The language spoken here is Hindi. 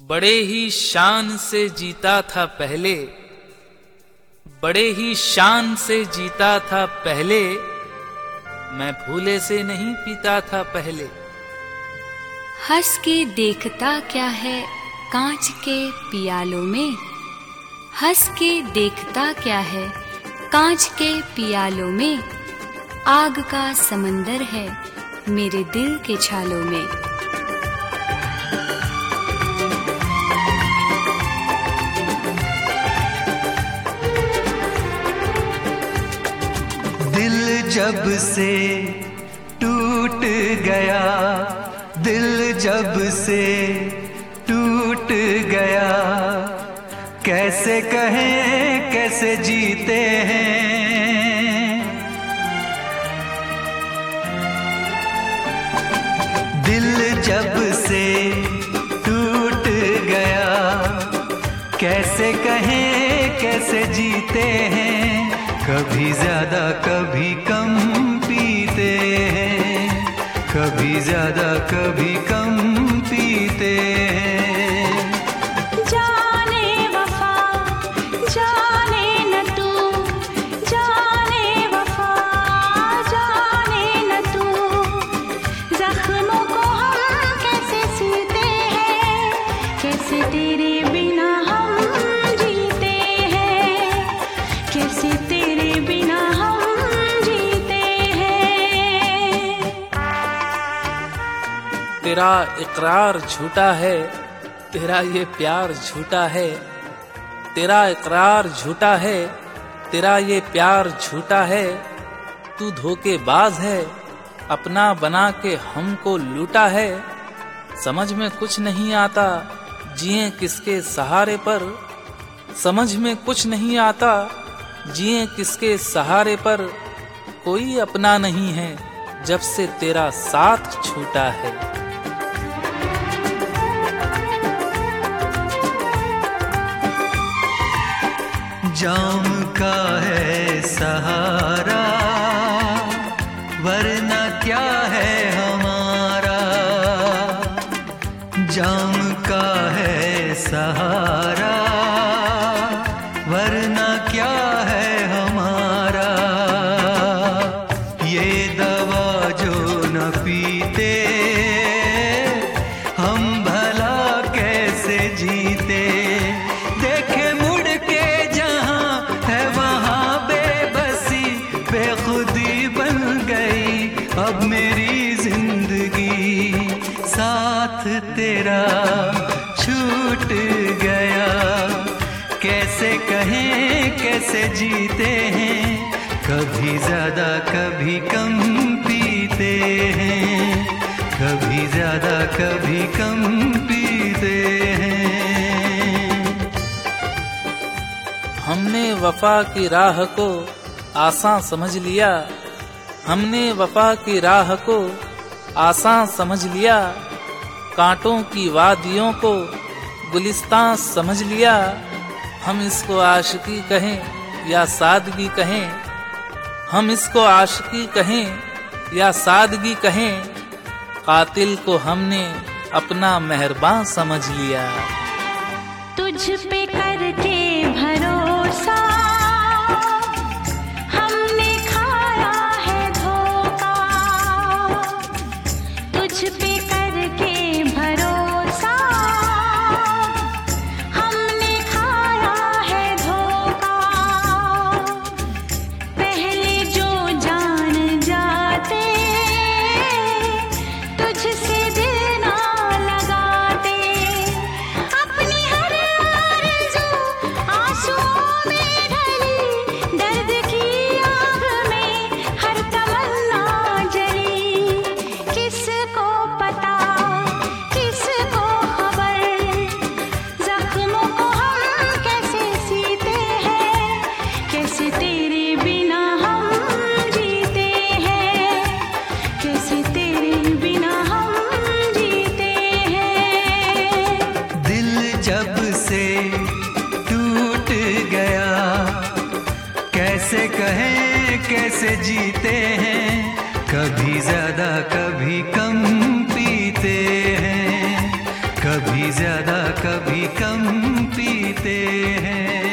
बड़े ही शान से जीता था पहले, बड़े ही शान से जीता था पहले, मैं भूले से नहीं पीता था पहले। हंस के देखता क्या है कांच के पियालों में, हंस के देखता क्या है कांच के पियालों में, आग का समंदर है मेरे दिल के छालों में। दिल जब से टूट गया, दिल जब से टूट गया, कैसे कहें कैसे जीते हैं। दिल जब से टूट गया, कैसे कहें कैसे जीते हैं। कभी ज्यादा कभी कम पीते हैं, कभी ज्यादा कभी कम पीते हैं। जाने वफा जाने न तू, जाने वफा जाने न तू, जख्मों को हम कैसे सीते हैं, कैसे तेरे बिना हम जीते हैं, कैसे तेरे बिना हम जीते हैं। तेरा इकरार झूठा है, तेरा ये प्यार झूठा है, तेरा इकरार झूठा है, तेरा ये प्यार झूठा है। तू धोखेबाज है, अपना बना के हमको लूटा है। समझ में कुछ नहीं आता जिए किसके सहारे पर, समझ में कुछ नहीं आता जिए किसके सहारे पर। कोई अपना नहीं है जब से तेरा साथ छूटा है। जाम का है सहारा, वरना क्या है हमारा। जाम का है सहारा, वरना क्या है हमारा। ये दवा जो न पीते, हम भला कैसे जीते। देखे मुड़ के जहां है वहां बेबसी, बेखुदी बन गई अब मेरी जिंदगी। साथ तेरा छूट गया, कैसे कहें कैसे जीते हैं। कभी ज्यादा कभी कम पीते हैं, कभी ज्यादा कभी कम पीते हैं। हमने वफा की राह को आसान समझ लिया, हमने वफा की राह को आसान समझ लिया। कांटों की वादियों को गुलिस्तान समझ लिया। हम इसको आशिकी कहें या सादगी कहें, हम इसको आशिकी कहें या सादगी कहें। कातिल को हमने अपना मेहरबान समझ लिया। तुझ पे करके भरोसा हमने खाया है धोखा, तुझ पे करके भरोसा हमने खाया है धोखा। पहले जो जान जाते तुझसे दिल ना लगाते, अपनी हर आरज़ू आंसुओं में ढली, दर्द की आग में हर तमन्ना जली। किसको पता किसको खबर, जख्मों को हम कैसे सीते हैं, कैसे तेरे बिना हम जीते हैं, कैसे तेरे बिना हम जीते हैं। दिल जब से टूट गया, कैसे कहें कैसे जीते हैं। कभी ज्यादा कभी कम पीते हैं, कभी कभी ज्यादा कभी कम पीते हैं।